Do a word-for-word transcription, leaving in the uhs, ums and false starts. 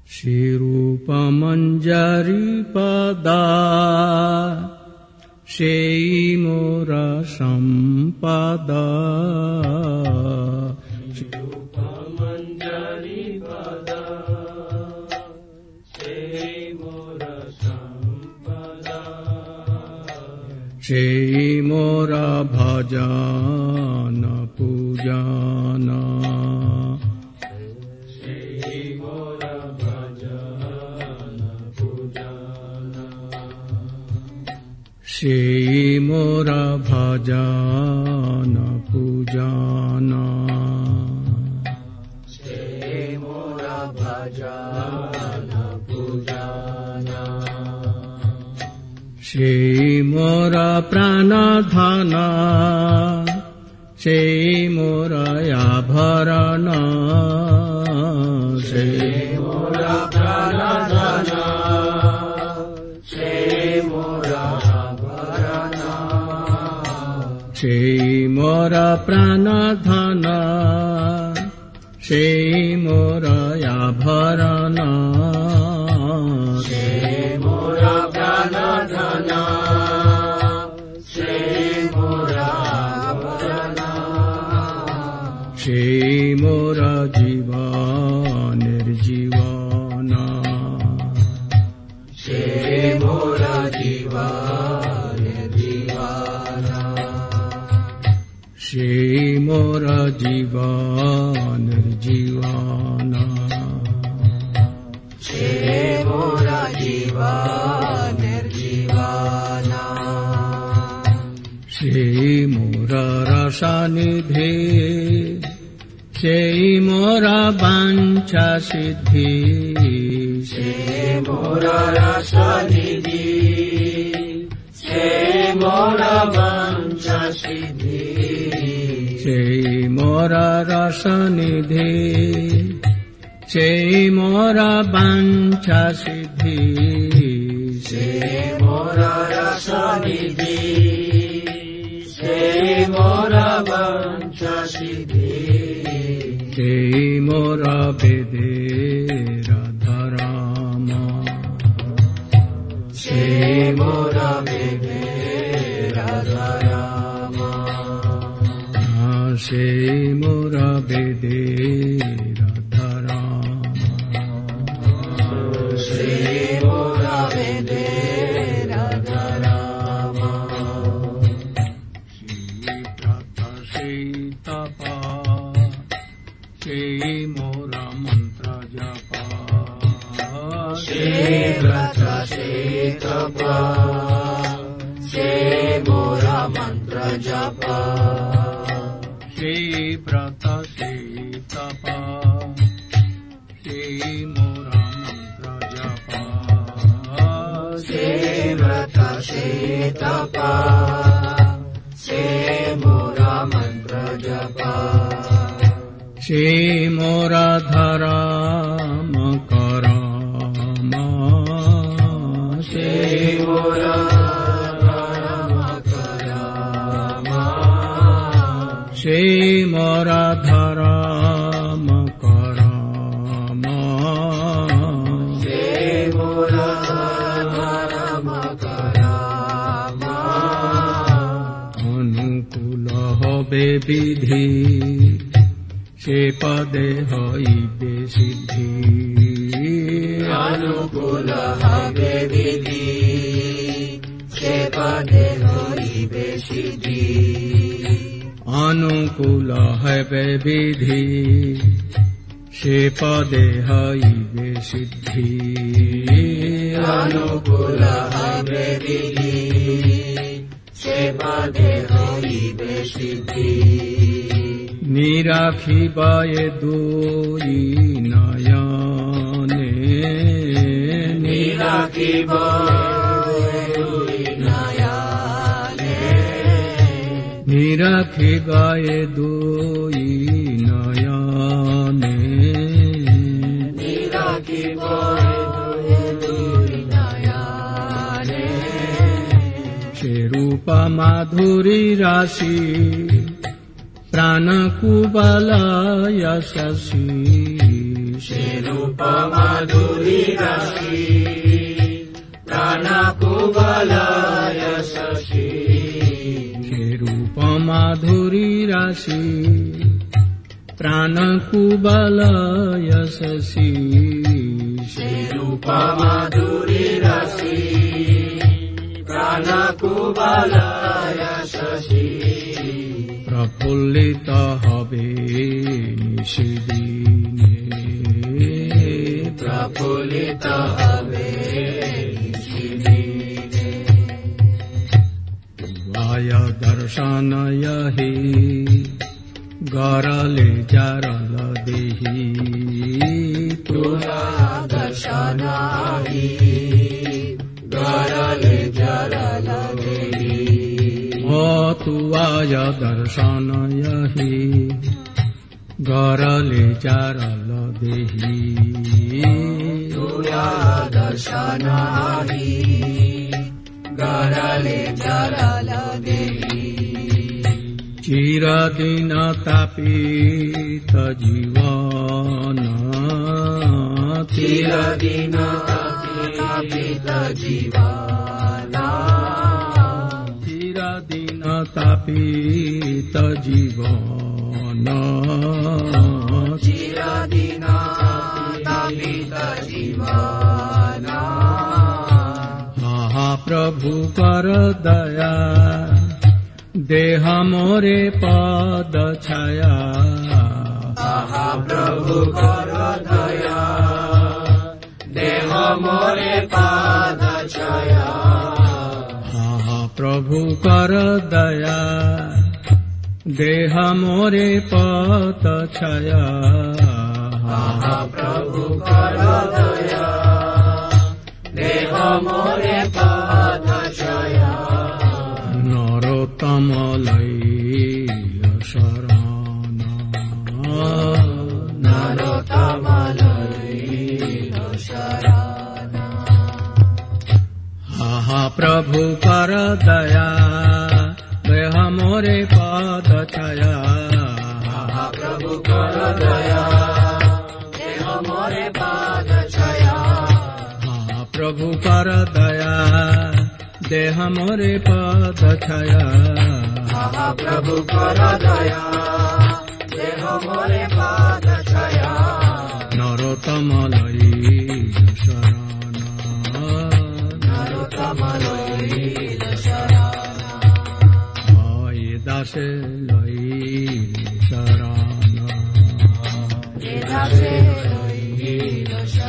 শ্রীরূপমঞ্জরি পদা সেই মোরা সম্পদা। শ্রীরূপমঞ্জরি পদা সেই মোরা সম্পদা। সেই মোরা ভজন পূজন। সেই মোরা ভজন পূজন। সেই মোরা ভজন পূজন। সেই মোরা প্রাণ ধন। সেই মোরা আভরণ। সেই মোরা প্রাণ ধন। সেই মোরা সেই মোরা প্রাণ ধন। সেই মোরা আভরণ। সেই মোরা প্রাণ ধন। সেই মোরা আভরণ। সেই মোরা জীবনের জীবন। সেই মোরা জীবনের জীবন। সেই মোরা জীবনের জীবন। সেই মোরা জীবনের জীবন। সেই মোরা রসনিধি। সেই মোরা বাঞ্ছা সিদ্ধি। সেই মোরা রসনিধি। সেই মোরা বাঞ্ছা সিদ্ধি। সেই মোরা রসনিধি। সেই মোরা বাঞ্ছা সিদ্ধি। সেই মোরা রসনিধি। সেই মোরা বাঞ্ছা সিদ্ধি। সেই মোরা বেদের ধর্ম। সেই মোরা বেদের ধর্ম। সেই মোরা বেদের ধর্ম। সেই মোরা বেদের ধর্ম। সেই তপ। সেই মোরা মন্ত্র জপ। সেই ব্রত সেই তপ। সেই মোরা মন্ত্র জপ। সেই ব্রত সেই তপ। সেই মোরা মন্ত্র জপ। সেই ব্রত সেই তপ। সেই মোরা মন্ত্র জপ। সেই মোরা ধর্ম করম। সেই মোরা ধর্ম করম। সেই মোরা ধর্ম করম। সেই মোরা ধর্ম করম। অনুকূল হবে বিধি। সে পদে হইবে সিদ্ধি। অনুকূল হবে বিধি। সে পদে হইবে সিদ্ধি। অনুকূল হবে বিধি। সে পদে হইবে সিদ্ধি। অনুকূল হবে বিধি। সে পদে হইবে সিদ্ধি। নিরাখিব এ দুই নয়নে। নিরাখিব দুই নয়নে। নিরাখিব এ দুই নয়নে। নিরাখিব দুই নয়নে। সে রূপ মাধুরী রাশি। প্রাণ কুবলয় শশী। সে রূপ माधुरी राशि प्राणको बलय शशि हे रूप माधुरी राशि प्राणको बलय शशि हे रूप माधुरी राशि प्राणको बलय शशि प्रफुल्लित हबे निशिदिने प्रफुल्लित हबे निशिदिने तुवाय दर्शनय हि गरले जारल देहि तुवाय दर्शनहि गरले जारल देहि तुवाय दर्शनय हि गरले जारल देहि तुवाय दर्शनहि गरले जारल देहि चिरदिन तापित जीवन चिरदिन तापित जीवन चिरदिन तापित जीवन चिरदिन तापित जीवन हा प्रभु कर दया देह मोरे पद छाया आहा प्रभु कर दया देह मोरे पद छाया प्रभु कर दया देह मोरे पद छाया प्रभु कर दया देह मोरे पद छाया नरोत्तम लैल शरण नरोत्तम लैल शरण हा प्रभु कर दया देह मोरे पद छाया प्रभु कर दया देह मोरे पद छाया प्रभु कर दया देह मोरे पद छाया प्रभु कर दया देह मोरे पद छाया नरोत्तम लैल शरण नरोत्तम लैल शरण ये दासे लैल शरण ये दासे लैल शरण